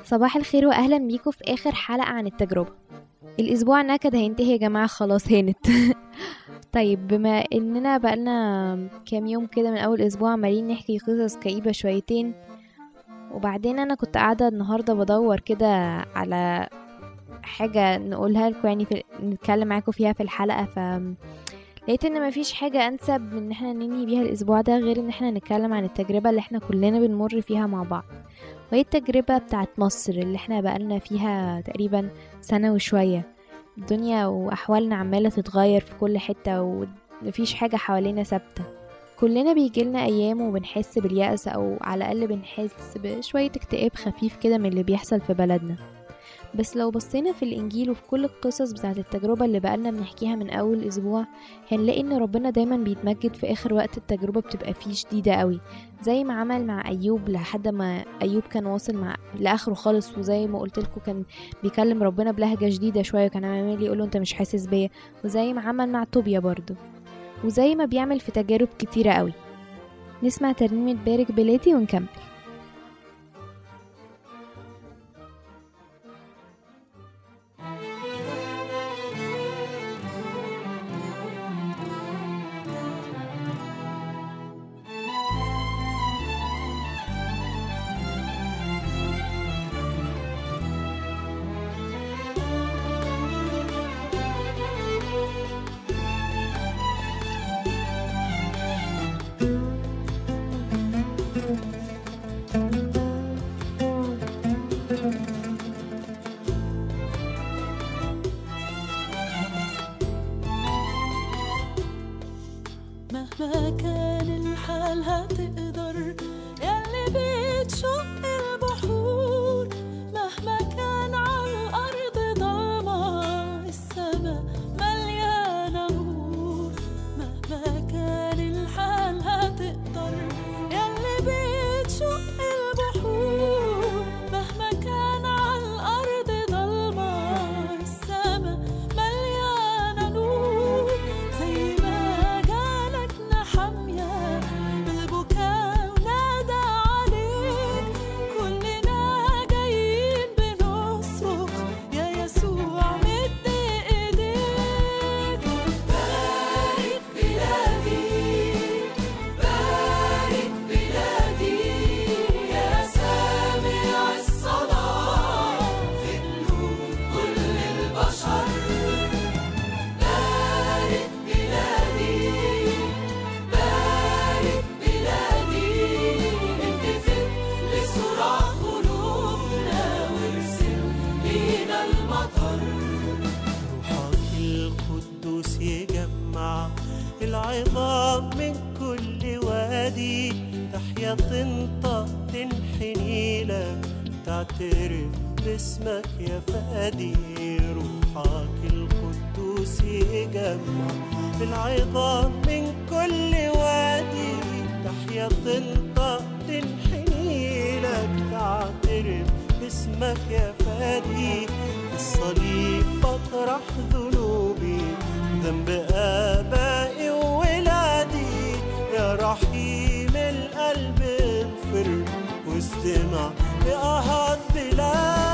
صباح الخير واهلا بيكم في اخر حلقة عن التجربة. الاسبوع نكد هينتهي يا جماعة، خلاص هانت. طيب بما اننا بقالنا كام يوم كده من اول اسبوع عمالين نحكي قصص كئيبة شويتين، وبعدين انا كنت قاعدة النهاردة بدور كده على حاجة نقولها لكم، يعني نتكلم معاكم فيها في الحلقة، لقيت ان مفيش حاجة انسب من ان احنا ننهي بيها الاسبوع ده غير ان احنا نتكلم عن التجربة اللي احنا كلنا بنمر فيها مع بعض، وهي التجربة بتاعت مصر اللي احنا بقالنا فيها تقريبا سنة وشوية. الدنيا واحوالنا عمالة تتغير في كل حتة، ومفيش حاجة حوالينا ثابتة. كلنا بيجيلنا ايام وبنحس باليأس، او على الاقل بنحس بشوية اكتئاب خفيف كده من اللي بيحصل في بلدنا. بس لو بصينا في الإنجيل وفي كل القصص بتاعت التجربة اللي بقالنا بنحكيها من أول أسبوع، هنلاقي إن ربنا دايما بيتمجد في آخر وقت التجربة بتبقى فيه شديدة قوي، زي ما عمل مع أيوب لحد ما أيوب كان واصل مع لآخره خالص. وزي ما قلت لكم كان بيكلم ربنا بلهجة جديدة شوية، وكان عمال يقوله أنت مش حاسس بيا، وزي ما عمل مع طوبيا برضو، وزي ما بيعمل في تجارب كتيرة قوي. نسمع ترنيمة بارك بلادي ونكمل. مهما كان الحال هتقدر ياللي بتشق البحور، مهما كان عالأرض ضلمة السما مليانة نور. مهما كان الحال هتقدر ياللي بتشق البحور، مهما كان عالأرض ضلمة السما مليانة نور. زي ما حامية بالبكاء ونادى عليك، كلنا جايين بنصرخ يا يسوع مد ايديك. بارك بلادي بارك بلادي يا سامع الصلاة في قلوب كل البشر. بارك بلادي بارك بلادي انتفت لصراخ قلوبنا وارسل لينا المطر. روحك القدوس يجمع العظام من كل وادي، تحيا تنطق تنحني لك تعترف باسمك يا فادي. روحك القدوس يجمع العظام من كل وادي، تحيا تنطق تنحني لك تعترف باسمك يا فادي. الصليب بطرح ذنوبي ذنب آبائي وولادي، يا رحيم القلب اغفر واستمع لآهات بلادي.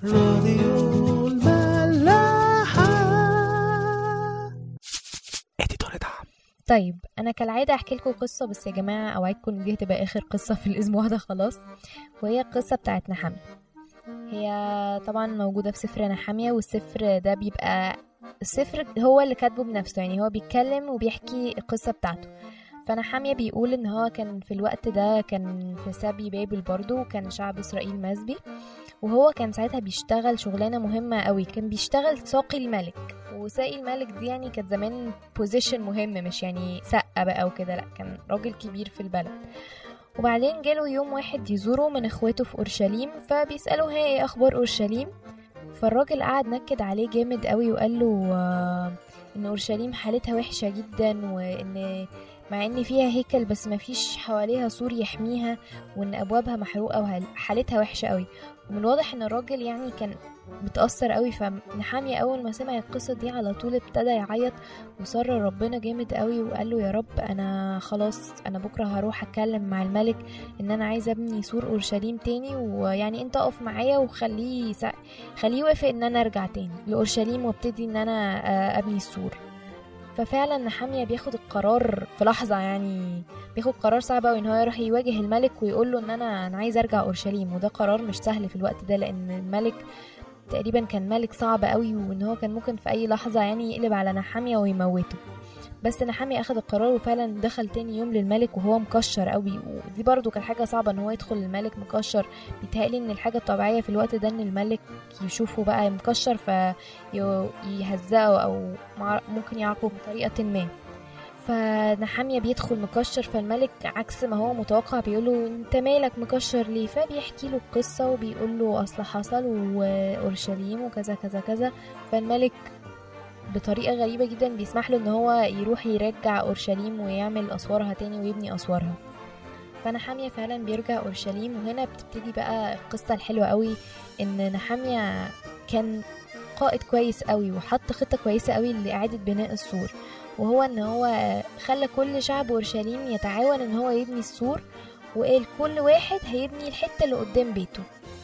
راديو الملاحة. اديتور دعم. طيب انا كالعاده احكي لكم قصه، بس يا جماعه اوعدكم ان دي هتبقى اخر قصه في الاسبوع ده خلاص. وهي القصه بتاعت نحاميه. هي طبعا موجوده في سفر نحاميه، والسفر ده بيبقى السفر هو اللي كاتبه بنفسه، يعني هو بيتكلم وبيحكي القصه بتاعته. فنحاميه بيقول ان هو كان في الوقت ده كان في سبي بابل برضو، وكان شعب اسرائيل مسبي، وهو كان ساعتها بيشتغل شغلانه مهمه قوي، كان بيشتغل ساقي الملك. وساقي الملك دي يعني كانت زمان بوزيشن مهم، مش يعني سقه بقى وكده، لا كان راجل كبير في البلد. وبعدين جاله يوم واحد يزوره من اخواته في اورشليم، فبيساله هي ايه اخبار اورشليم. فالراجل قعد نكد عليه جامد قوي وقال له ان اورشليم حالتها وحشه جدا، وان مع ان فيها هيكل بس ما فيش حواليها سور يحميها، وان ابوابها محروقه وحالتها وحشه قوي. ومن الواضح ان الراجل يعني كان متأثر قوي. فنحامية اول ما سمع القصة دي على طول ابتدى يعيط وصر ربنا جامد قوي، وقال له يا رب انا خلاص انا بكرة هروح اتكلم مع الملك ان انا عايز ابني سور اورشليم تاني، ويعني انت اقف معايا وخليه يوافق ان انا ارجع تاني لاورشليم وابتدي ان انا ابني السور. ففعلا نحامية بياخد القرار في لحظة، يعني بياخد قرار صعب قوي ان هو يروح يواجه الملك ويقول له ان انا عايز ارجع اورشليم. وده قرار مش سهل في الوقت ده، لان الملك تقريبا كان ملك صعب قوي، وان هو كان ممكن في اي لحظة يعني يقلب على نحامية ويموته. بس نحامية اخد القرار وفعلا دخل تاني يوم للملك وهو مكشر قوي. ودي برضو كان حاجة صعبة ان هو يدخل الملك مكشر. بيتهيألي ان الحاجة الطبيعية في الوقت ده ان الملك يشوفه بقى مكشر فيهزقه او ممكن يعاقبه بطريقة ما. فنحامية بيدخل مكشر، فالملك عكس ما هو متوقع بيقوله انت مالك مكشر ليه؟ فبيحكي له القصة وبيقول له اصل حصل واورشليم وكذا كذا كذا. فالملك بطريقة غريبة جدا بيسمح له ان هو يروح يرجع اورشليم ويعمل اسوارها تاني ويبني اسوارها. فنحامية فعلا بيرجع اورشليم، وهنا بتبتدي بقى القصة الحلوة قوي ان نحامية كان قائد كويس قوي وحط خطة كويسة قوي لإعادة بناء السور، وهو ان هو خلى كل شعب اورشليم يتعاون ان هو يبني السور، وقال كل واحد هيبني الحتة اللي قدام بيته.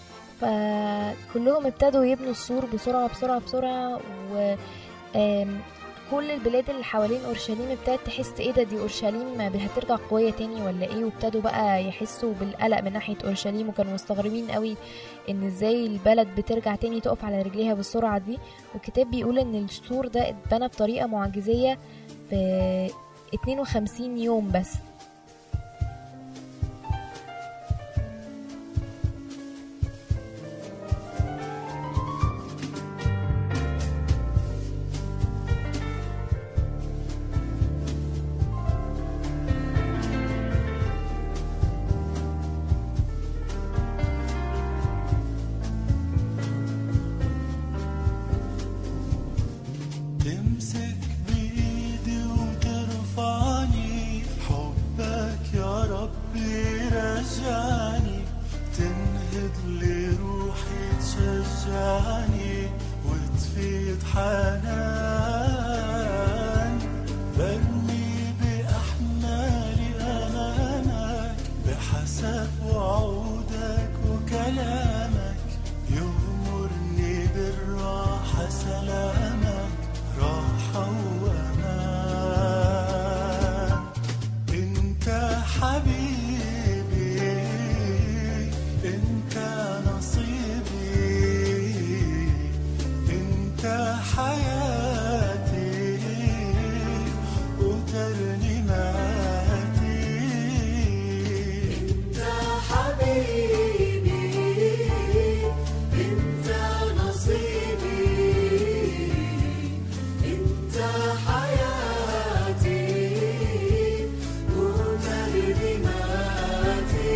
فكلهم ابتدوا يبنوا السور بسرعة بسرعة بسرعة، و كل البلاد اللي حوالين اورشليم ابتدت تحس ايه ده، دي اورشليم هترجع قويه تاني ولا ايه؟ وابتدوا بقى يحسوا بالقلق من ناحيه اورشليم، وكانوا مستغربين قوي ان ازاي البلد بترجع تاني تقف على رجليها بالسرعه دي. والكتاب بيقول ان السور ده اتبنى بطريقه معجزيه في 52 يوم بس. تمسك بإيدي وترفعني، حبك يا رب يرجعني، تنهض لي روحي تشجعني وتفيض حنان، برمي بأحمالي أمامك بحسب وعودك وكلامك، يغمرني بالراحة سلامك، راحة وأمان. انت حبيبي، انت نصيبي، انت حياتي وترنيماتي. انت حبيبي، انت نصيبي، انت حياتي وترنيماتي.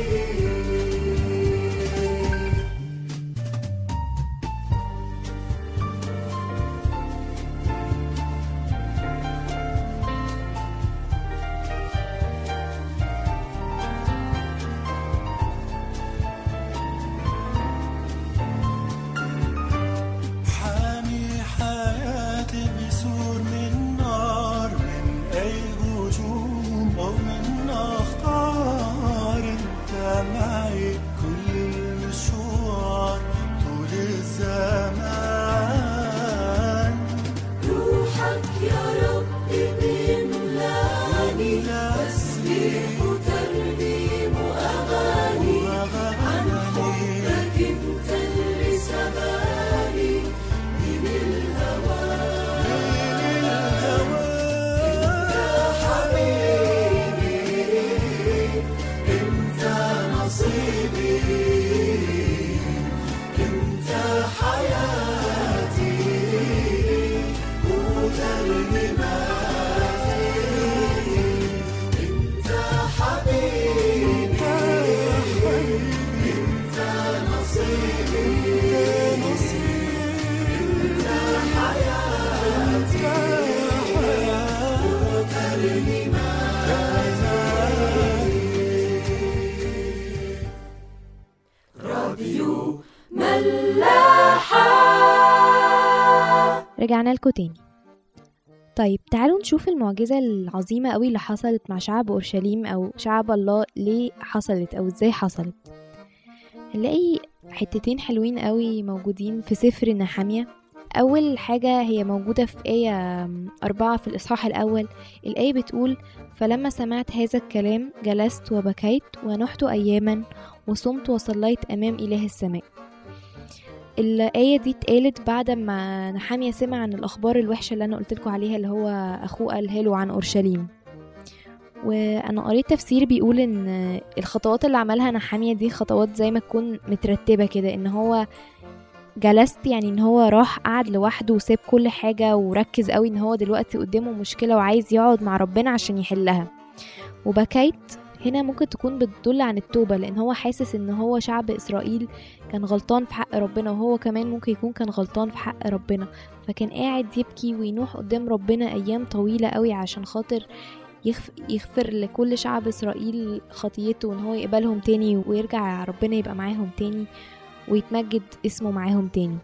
حامي حياتي بسور من نار، من أي هجوم أو من أخطار. أنت معي كل المشوار، طول نصيبي انت حياتي وترنيماتي انت حبيبي انت نصيبي انت حياتي راديو ملاحة. رجعنا لكم تاني. طيب تعالوا نشوف المعجزة العظيمة قوي اللي حصلت مع شعب أورشليم أو شعب الله، ليه حصلت أو إزاي حصلت. هنلاقي حتتين حلوين قوي موجودين في سفر نحمية. أول حاجة هي موجودة في آية 4 في الإصحاح الأول. الآية بتقول: فلما سمعت هذا الكلام جلست وبكيت ونحت أياما وصمت وصليت أمام إله السماء. الآية دي اتقالت بعد ما نحمية سمع عن الأخبار الوحشة اللي أنا قلتلكوا عليها، اللي هو أخوه قالها له عن أورشليم. وأنا قريت تفسير بيقول إن الخطوات اللي عملها نحمية دي خطوات زي ما تكون مترتبة كده، إن هو جلست يعني إن هو راح قعد لوحده وساب كل حاجة وركز قوي إن هو دلوقتي قدامه مشكلة وعايز يقعد مع ربنا عشان يحلها. وبكيت هنا ممكن تكون بتدل عن التوبة، لأن هو حاسس إن هو شعب إسرائيل كان غلطان في حق ربنا، وهو كمان ممكن يكون كان غلطان في حق ربنا، فكان قاعد يبكي وينوح قدام ربنا أيام طويلة قوي عشان خاطر يغفر لكل شعب إسرائيل خطيته، وإن هو يقبلهم تاني ويرجع ربنا يبقى معاهم تاني ويتمجد اسمه معاهم تاني.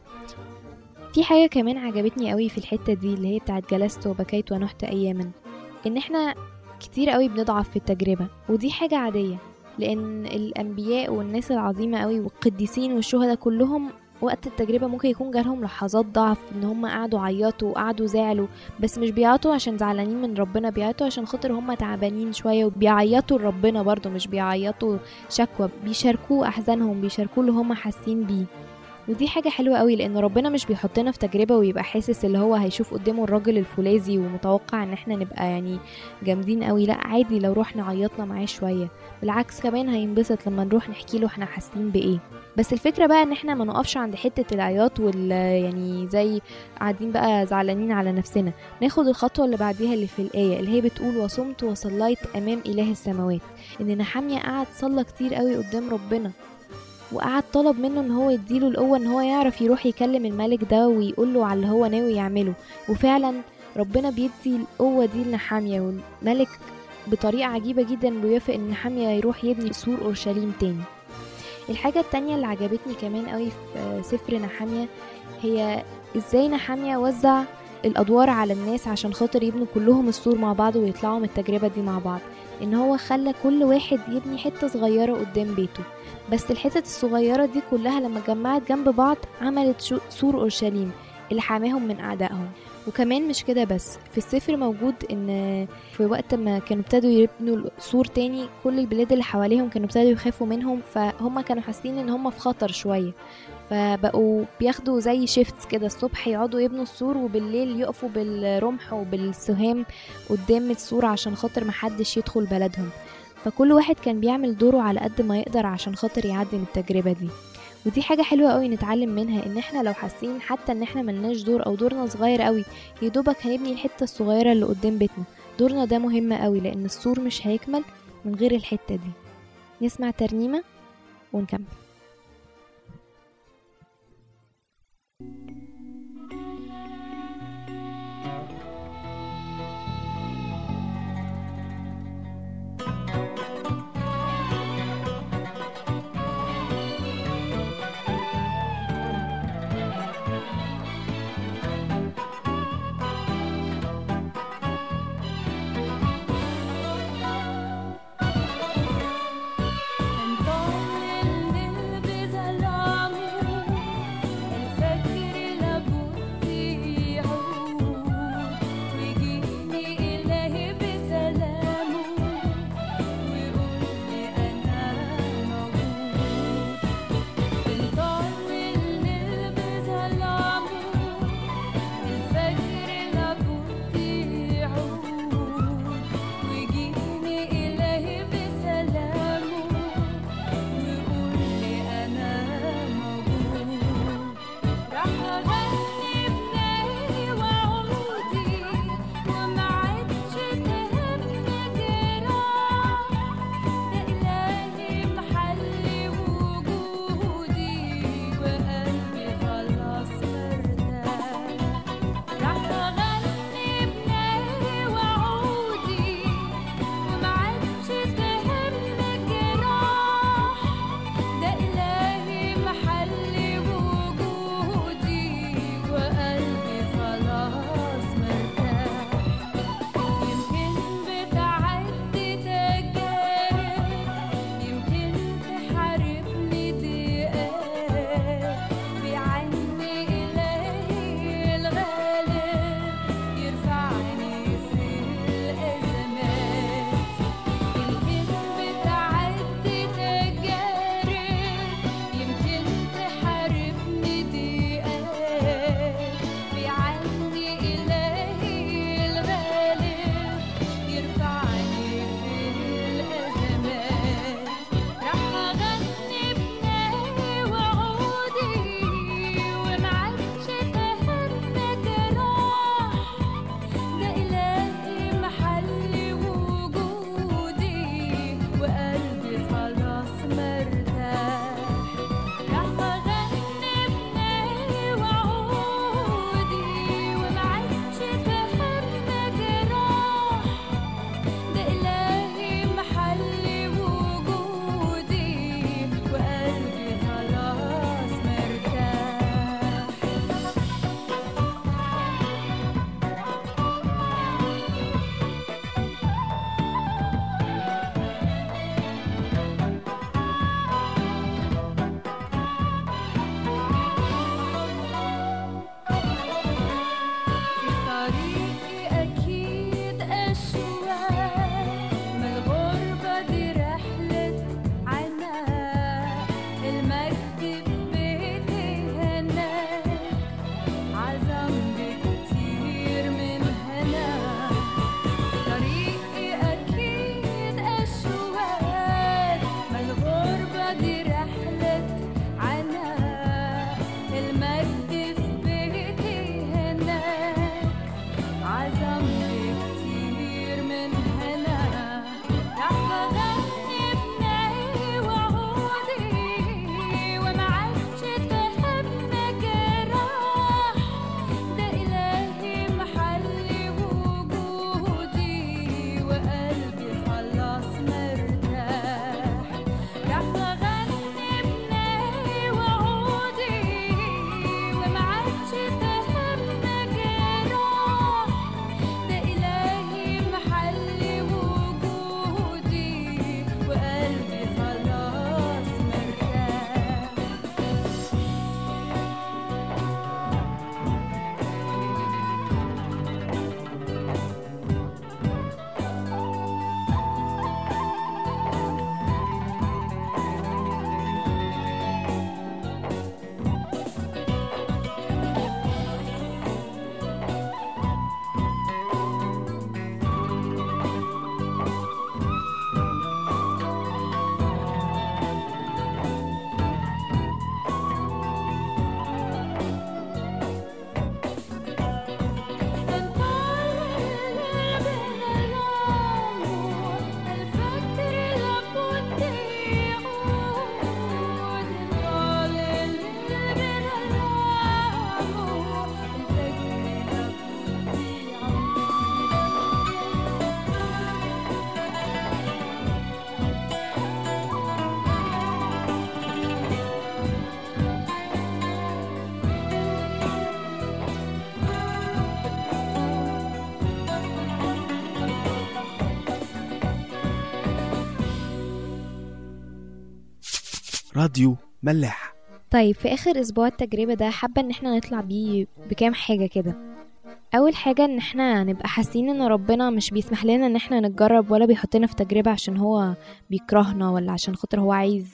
في حاجة كمان عجبتني قوي في الحتة دي اللي هي بتاعت جلست وبكيت ونحت أياما، إن احنا كتير قوي بنضعف في التجربة، ودي حاجة عادية، لأن الأنبياء والناس العظيمة قوي والقديسين والشهداء كلهم وقت التجربة ممكن يكون جالهم لحظات ضعف، ان هم قعدوا عيطوا وقعدوا زعلوا، بس مش بيعيطوا عشان زعلانين من ربنا، بيعيطوا عشان خاطر هم تعبانين شوية، وبيعيطوا لربنا برضو، مش بيعيطوا شكوى، بيشاركوا أحزانهم، بيشاركوا اللي هم حاسين بيه. ودي حاجة حلوة قوي، لأن ربنا مش بيحطنا في تجربة ويبقى حاسس اللي هو هيشوف قدامه الراجل الفولاذي ومتوقع ان احنا نبقى يعني جامدين قوي. لا، عادي لو روحنا عيطنا معاه شوية، بالعكس كمان هينبسط لما نروح نحكي له احنا حاسين بايه. بس الفكرة بقى ان احنا ما نقفش عند حتة العياط يعني زي قاعدين بقى زعلانين على نفسنا، ناخد الخطوة اللي بعديها اللي في الآية اللي هي بتقول: وصمت وصليت أمام إله السماوات. ان نحمية قعد صلى كتير قوي قدام ربنا، وقعد طلب منه ان هو يديله القوة ان هو يعرف يروح يكلم الملك ده ويقوله على اللي هو ناوي يعمله. وفعلا ربنا بيدي القوة دي لنحمية، والملك بطريقة عجيبة جدا بيوافق ان نحمية يروح يبني سور أورشليم تاني. الحاجة التانية اللي عجبتني كمان قوي في سفر نحمية هي ازاي نحمية وزع الأدوار على الناس عشان خاطر يبنوا كلهم السور مع بعض ويطلعوا من التجربة دي مع بعض. ان هو خلى كل واحد يبني حتة صغيرة قدام بيته، بس الحتة الصغيرة دي كلها لما جمعت جنب بعض عملت سور أورشليم اللي حاماهم من أعدائهم. وكمان مش كده بس، في السفر موجود ان في وقت ما كانوا ابتدوا يبنوا سور تاني كل البلاد اللي حواليهم كانوا ابتدوا يخافوا منهم، فهم كانوا حاسين ان هم في خطر شوية، فبقوا بياخدوا زي شيفتس كده، الصبح يقعدوا يبنوا السور وبالليل يقفوا بالرمح وبالسهام قدام السور عشان خاطر محدش يدخل بلدهم. فكل واحد كان بيعمل دوره على قد ما يقدر عشان خاطر يعدي من التجربة دي. ودي حاجة حلوة قوي نتعلم منها، ان احنا لو حاسين حتى ان احنا ملناش دور او دورنا صغير قوي، يدوبك هنبني الحتة الصغيرة اللي قدام بيتنا، دورنا ده مهم قوي، لان السور مش هيكمل من غير الحتة دي. نسمع ترنيمة ونكمل. And falling in دي رحلة عناء، المجد في بيتي هناك عظم بكتير من هنا. راح أغني بناي وعودي وما عادش تهمنا جراح، ده إلهي محلي وجودي وقلبي خلاص مرتاح. راح أغني بناي وعودي وما عادش تهمنا جراح، ده إلهي محلي وجودي وقلبي خلاص مرتاح. راديو ملاح. طيب في اخر اسبوع التجربة ده حابة ان احنا نطلع بيه بكام حاجة كده. اول حاجة ان احنا نبقى حاسين ان ربنا مش بيسمح لنا ان احنا نتجرب ولا بيحطنا في تجربة عشان هو بيكرهنا ولا عشان خاطر هو عايز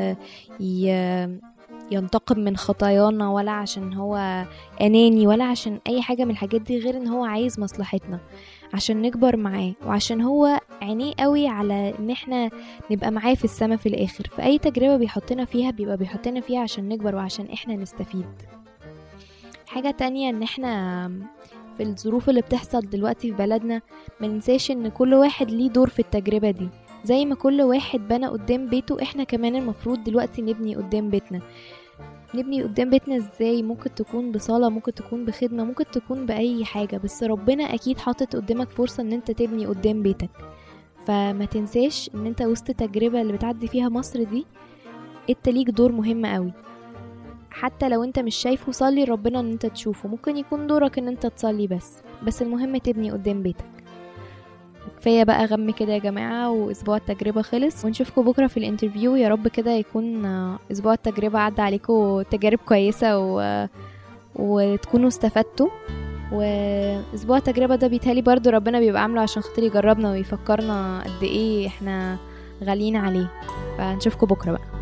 ينتقم من خطايانا، ولا عشان هو اناني، ولا عشان اي حاجة من الحاجات دي، غير ان هو عايز مصلحتنا عشان نكبر معاه، وعشان هو عينيه قوي على ان احنا نبقى معاه في السما في الاخر. فاي تجربة بيحطنا فيها بيبقى بيحطنا فيها عشان نكبر وعشان احنا نستفيد. حاجة تانية ان احنا في الظروف اللي بتحصل دلوقتي في بلدنا ما ننساش ان كل واحد ليه دور في التجربة دي. زي ما كل واحد بنى قدام بيته، احنا كمان المفروض دلوقتي نبني قدام بيتنا. نبني قدام بيتنا ازاي؟ ممكن تكون بصلاة، ممكن تكون بخدمة، ممكن تكون بأي حاجة، بس ربنا اكيد حاطط قدامك فرصة ان انت تبني قدام بيتك. فما تنساش ان انت وسط التجربة اللي بتعدي فيها مصر دي انت ليك دور مهم قوي. حتى لو انت مش شايفه، صلي ربنا ان انت تشوفه. ممكن يكون دورك ان انت تصلي بس المهم تبني قدام بيتك. كفاية بقى غم كده يا جماعة، واسبوع التجربة خلص، ونشوفكم بكرة في الانترفيو. يا رب كده يكون اسبوع التجربة عدى عليكم تجارب كويسة وتكونوا استفدتوا. واسبوع التجربة ده بيتهالي برضو ربنا بيبقى عامله عشان خاطر يجربنا ويفكرنا قد ايه احنا غاليين عليه. فنشوفكم بكرة بقى.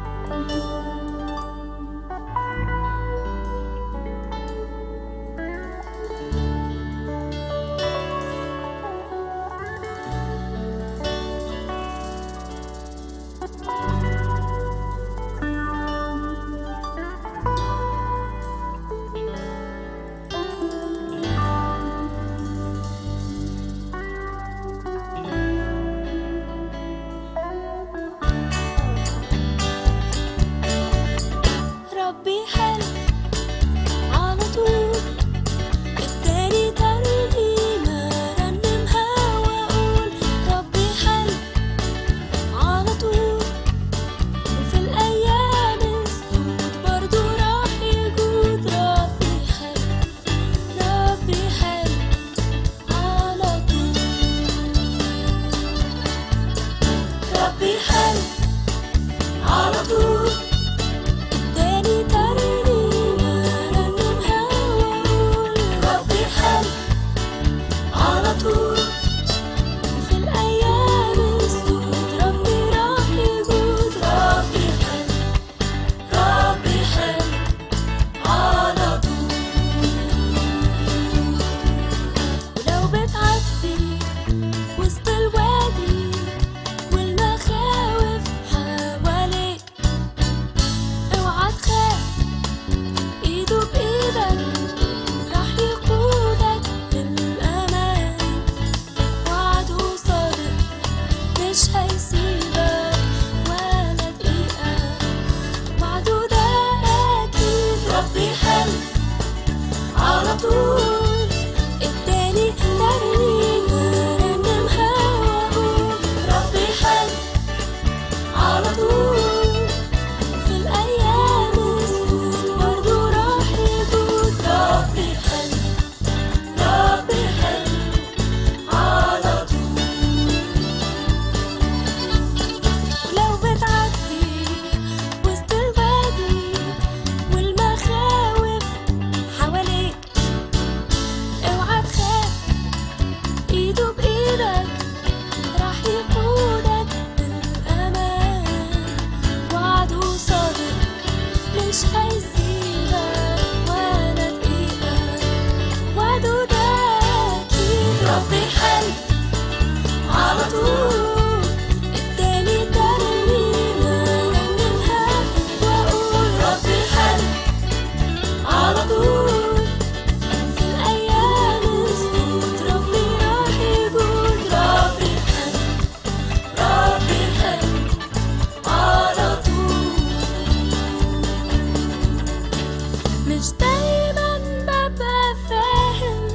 طول اداني ترنيمة رنمها واقول ربي حلو على طول في الأيام السود برضو راح يجود ربي حلو ربي حلو على طول ولو بتعدي وسط الوادي والمخاوف حواليك اوعى تخاف ايده بايدك راح يقودك بالأمان وعده صادق مش هيسيبك ولا دقيقة وعده ده أكيد ربي حلو على طول اداني ترنيمة رنمها واقول ربي حلو على طول في الأيام السود ربي راح يقول ربي حلو ربي حلو على طول مش دايما ببقى فاهم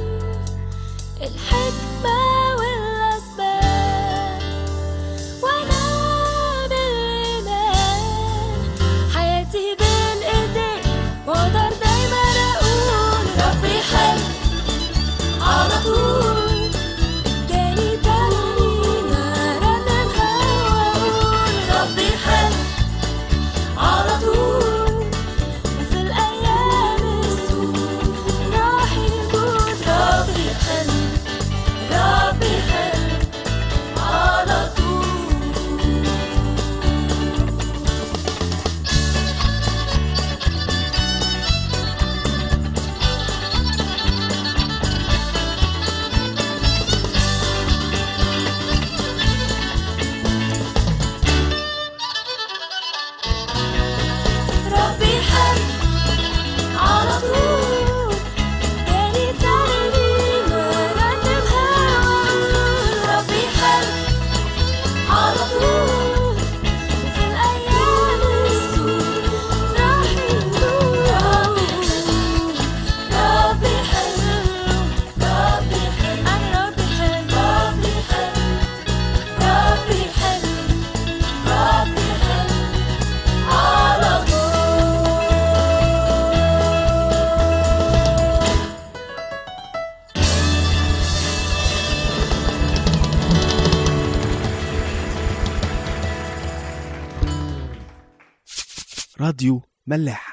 الحكمة والأسباب وأنا بالإيمان حياتي بين إيديك وأقدر دايما أقول ربي حلو على طول اداني ترنيمة رنمها واقول ربي حلو على طول وفي الأيام السود راح يقول ربي حلو ربي حلو على طول ربي حلو على طول اداني ترنيمة رنمها واقول ربي حلو على طول وفي الأيام السود راح يقول ربي حلو ربي حلو أنا ربي حلو ربي حلو ربي حلو ربي حلو على طول راديو ملاح.